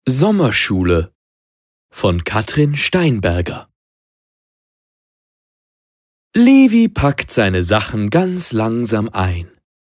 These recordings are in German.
Sommerschule von Katrin Steinberger. Levi packt seine Sachen ganz langsam ein.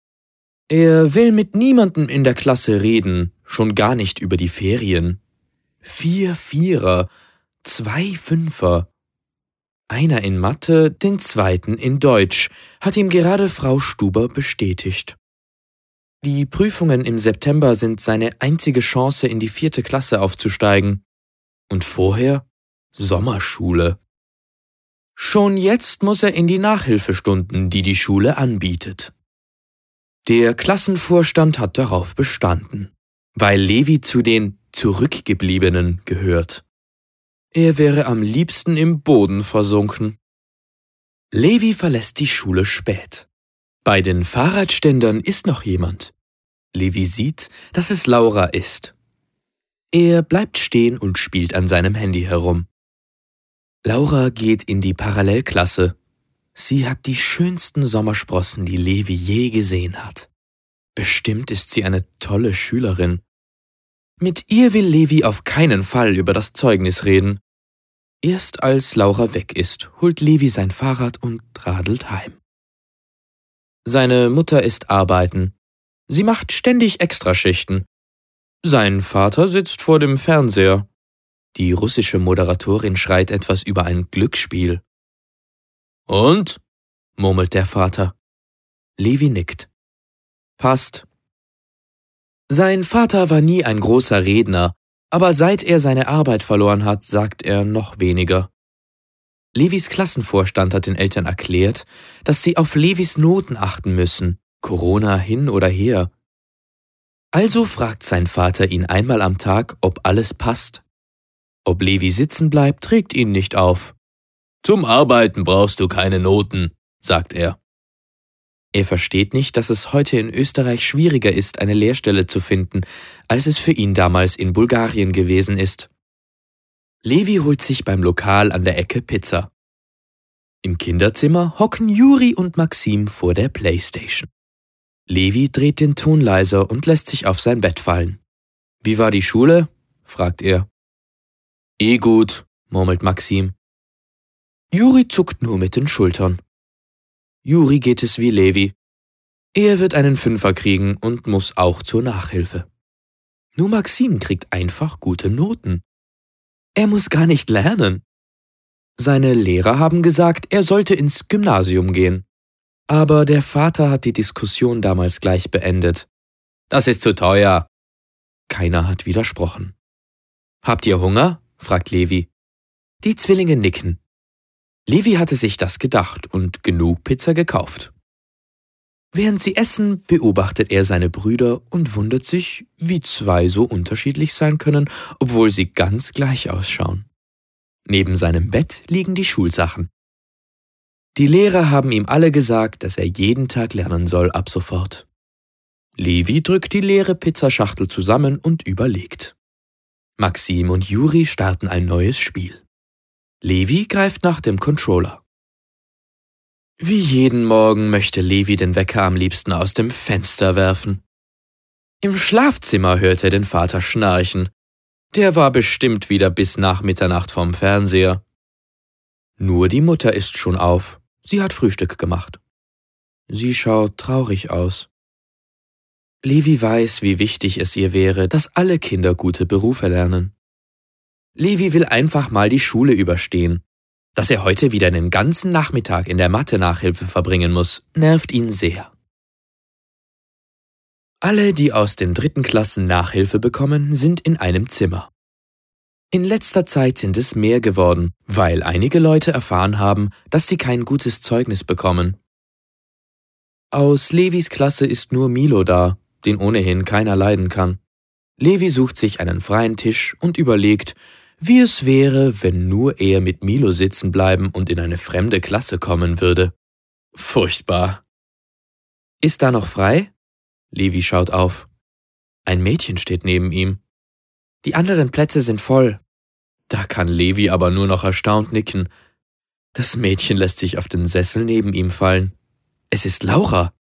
Er will mit niemandem in der Klasse reden, schon gar nicht über die Ferien. 4 Vierer, 2 Fünfer. Einer in Mathe, den zweiten in Deutsch, hat ihm gerade Frau Stuber bestätigt. Die Prüfungen im September sind seine einzige Chance, in die 4. Klasse aufzusteigen. Und vorher Sommerschule. Schon jetzt muss er in die Nachhilfestunden, die die Schule anbietet. Der Klassenvorstand hat darauf bestanden, weil Levi zu den Zurückgebliebenen gehört. Er wäre am liebsten im Boden versunken. Levi verlässt die Schule spät. Bei den Fahrradständern ist noch jemand. Levi sieht, dass es Laura ist. Er bleibt stehen und spielt an seinem Handy herum. Laura geht in die Parallelklasse. Sie hat die schönsten Sommersprossen, die Levi je gesehen hat. Bestimmt ist sie eine tolle Schülerin. Mit ihr will Levi auf keinen Fall über das Zeugnis reden. Erst als Laura weg ist, holt Levi sein Fahrrad und radelt heim. Seine Mutter ist arbeiten. Sie macht ständig Extraschichten. Sein Vater sitzt vor dem Fernseher. Die russische Moderatorin schreit etwas über ein Glücksspiel. »Und?« murmelt der Vater. Levi nickt. »Passt.« Sein Vater war nie ein großer Redner, aber seit er seine Arbeit verloren hat, sagt er noch weniger. Levis Klassenvorstand hat den Eltern erklärt, dass sie auf Levis Noten achten müssen, Corona hin oder her. Also fragt sein Vater ihn einmal am Tag, ob alles passt. Ob Levi sitzen bleibt, regt ihn nicht auf. »Zum Arbeiten brauchst du keine Noten«, sagt er. Er versteht nicht, dass es heute in Österreich schwieriger ist, eine Lehrstelle zu finden, als es für ihn damals in Bulgarien gewesen ist. Levi holt sich beim Lokal an der Ecke Pizza. Im Kinderzimmer hocken Juri und Maxim vor der Playstation. Levi dreht den Ton leiser und lässt sich auf sein Bett fallen. »Wie war die Schule?« fragt er. Gut«, murmelt Maxim. Juri zuckt nur mit den Schultern. Juri geht es wie Levi. Er wird einen Fünfer kriegen und muss auch zur Nachhilfe. Nur Maxim kriegt einfach gute Noten. Er muss gar nicht lernen. Seine Lehrer haben gesagt, er sollte ins Gymnasium gehen. Aber der Vater hat die Diskussion damals gleich beendet. »Das ist zu teuer.« Keiner hat widersprochen. »Habt ihr Hunger?« fragt Levi. Die Zwillinge nicken. Levi hatte sich das gedacht und genug Pizza gekauft. Während sie essen, beobachtet er seine Brüder und wundert sich, wie 2 so unterschiedlich sein können, obwohl sie ganz gleich ausschauen. Neben seinem Bett liegen die Schulsachen. Die Lehrer haben ihm alle gesagt, dass er jeden Tag lernen soll ab sofort. Levi drückt die leere Pizzaschachtel zusammen und überlegt. Maxim und Juri starten ein neues Spiel. Levi greift nach dem Controller. Wie jeden Morgen möchte Levi den Wecker am liebsten aus dem Fenster werfen. Im Schlafzimmer hört er den Vater schnarchen. Der war bestimmt wieder bis nach Mitternacht vorm Fernseher. Nur die Mutter ist schon auf. Sie hat Frühstück gemacht. Sie schaut traurig aus. Levi weiß, wie wichtig es ihr wäre, dass alle Kinder gute Berufe lernen. Levi will einfach mal die Schule überstehen. Dass er heute wieder den ganzen Nachmittag in der Mathe-Nachhilfe verbringen muss, nervt ihn sehr. Alle, die aus den 3. Klassen Nachhilfe bekommen, sind in einem Zimmer. In letzter Zeit sind es mehr geworden, weil einige Leute erfahren haben, dass sie kein gutes Zeugnis bekommen. Aus Levis Klasse ist nur Milo da, den ohnehin keiner leiden kann. Levi sucht sich einen freien Tisch und überlegt, wie es wäre, wenn nur er mit Milo sitzen bleiben und in eine fremde Klasse kommen würde. Furchtbar. Ist da noch frei? Levi schaut auf. Ein Mädchen steht neben ihm. Die anderen Plätze sind voll. Da kann Levi aber nur noch erstaunt nicken. Das Mädchen lässt sich auf den Sessel neben ihm fallen. Es ist Laura.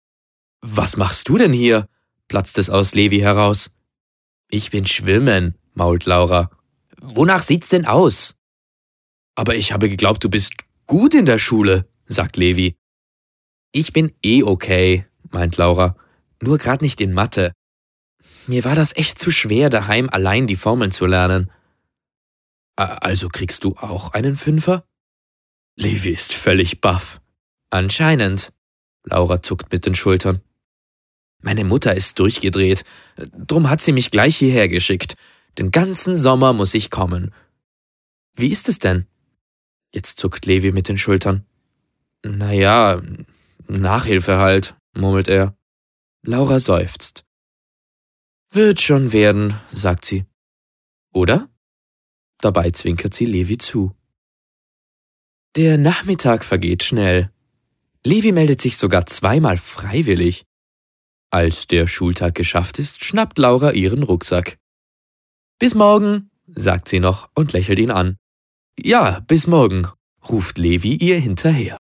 »Was machst du denn hier?« platzt es aus Levi heraus. »Ich bin schwimmen«, mault Laura. Wonach sieht's denn aus? Aber ich habe geglaubt, du bist gut in der Schule, sagt Levi. Ich bin okay, meint Laura. Nur grad nicht in Mathe. Mir war das echt zu schwer, daheim allein die Formeln zu lernen. Also kriegst du auch einen Fünfer? Levi ist völlig baff. Anscheinend. Laura zuckt mit den Schultern. Meine Mutter ist durchgedreht. Drum hat sie mich gleich hierher geschickt. Den ganzen Sommer muss ich kommen. Wie ist es denn? Jetzt zuckt Levi mit den Schultern. Naja, Nachhilfe halt, murmelt er. Laura seufzt. Wird schon werden, sagt sie. Oder? Dabei zwinkert sie Levi zu. Der Nachmittag vergeht schnell. Levi meldet sich sogar zweimal freiwillig. Als der Schultag geschafft ist, schnappt Laura ihren Rucksack. Bis morgen, sagt sie noch und lächelt ihn an. Ja, bis morgen, ruft Levi ihr hinterher.